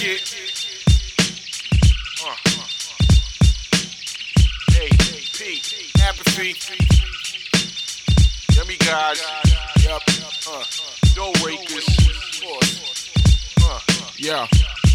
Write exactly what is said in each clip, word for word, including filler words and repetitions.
Connecticut. Uh, uh. A P, apathy. Yummy guys. Yup. Uh. Dough rakers. Uh. Yeah.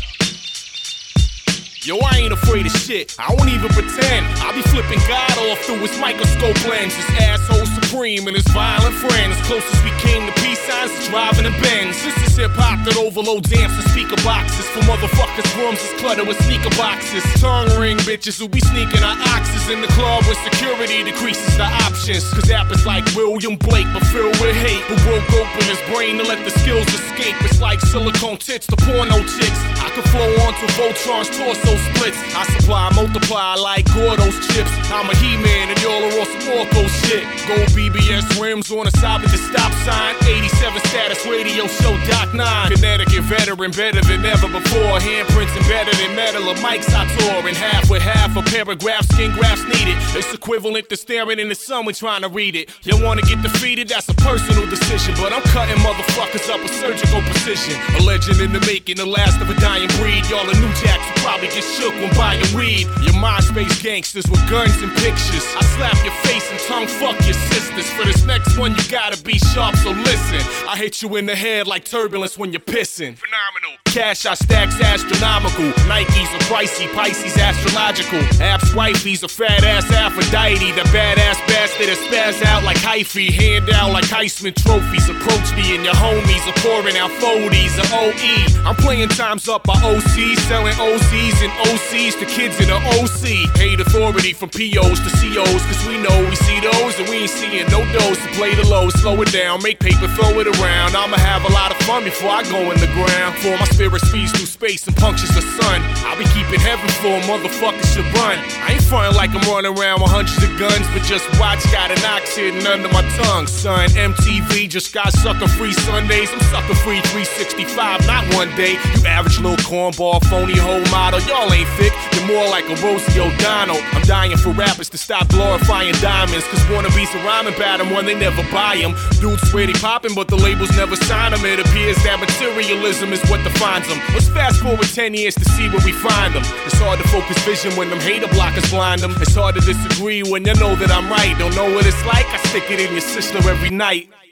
Yo, I ain't afraid of shit, I won't even pretend. I be flipping God off through his microscope lens. His asshole supreme and his violent friends. Closest we came to peace signs is driving in Benz. This is hip-hop that overloads amps and speaker boxes. For motherfuckers' rooms is cluttered with sneaker boxes. Tongue ring bitches who be sneaking our oxes in the club when security decreases the options. Cause rappers like William Blake but filled with hate, who broke open his brain to let the skills escape. It's like silicone tits to porno chicks. I could flow onto Voltron's torso splits. I supply, multiply like Gordo's chips. I'm a He-Man and y'all are all some Orko shit. Gold B B S rims on the side with the stop sign. eighty-seven status radio show Doc nine. Connecticut veteran better than ever before. Handprints embedded in metal of mics I tore in half with half a paragraph. Skin grafts needed. It's equivalent to staring in the sun when trying to read it. You wanna get defeated? That's a personal decision. But I'm cutting motherfuckers up with surgical precision. A legend in the making, the last of a dying breed. Y'all are new jacks who probably get shook when buying weed. Your MySpace gangsters with guns and pictures. I slap your face and tongue fuck your sisters. For this next one you gotta be sharp, so listen. I hit you in the head like turbulence when you're pissing. Phenomenal. Cash I stacks astronomical. Nikes are pricey, Pisces astrological. Apps wifey's a fat ass Aphrodite. The badass bastard that spaz out like hyphy. Hand out like Heisman trophies. Approach me and your homies are pouring out forties of O E. I'm playing times up by O Cs, selling O Zs and O Cs to kids in the O C. Hate authority from P Os to C Os, cause we know we see those and we ain't seeing no dose. To play the low, slow it down, make paper, throw it around. I'ma have a lot of fun before I go in the ground. For my spirit speeds through space and punctures the sun. I'll be keeping heaven for motherfuckers should run. I ain't frontin' like I'm running around with hundreds of guns, but just watch, got an ox hidden under my tongue, son. M T V just got sucker free Sundays. I'm sucker free three sixty-five, not one day. You average little cornball, phony whole model. Y'all ain't thick, you're more like a Rosie O'Donnell. I'm dying for rappers to stop glorifying diamonds, cause wannabes are rhyming about them when they never buy them. Dudes swear they poppin', but the labels never sign them. It appears that materialism is what defines them. Let's fast forward ten years to see where we find them. It's hard to focus vision when them hater blockers blind them. It's hard to disagree when you know that I'm right. Don't know what it's like? I stick it in your sister every night.